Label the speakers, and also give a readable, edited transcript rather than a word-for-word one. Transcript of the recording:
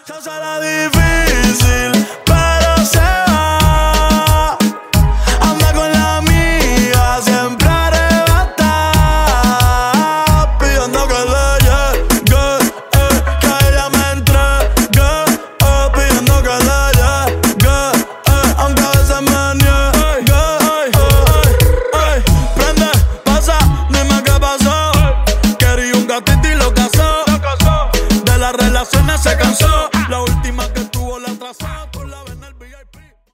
Speaker 1: Se hace la difícil, pero se va. Anda con la amiga, siempre arrebatada, pidiendo que le llegue, que ella me entregue, pidiendo que le llegue, aunque a veces me niegue. Prende, pasa, dime qué pasó. Quería un gatito y lo casó. De las relaciones se cansó.